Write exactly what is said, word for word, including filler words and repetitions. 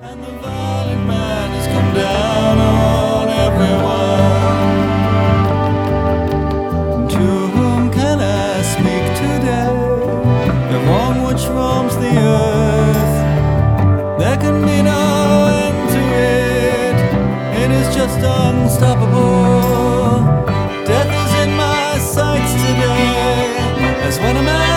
And the violent man has come down on everyone. To whom can I speak today? The wrong which roams the earth, there can be no end to it. It is just unstoppable. Death is in my sights today, as when a man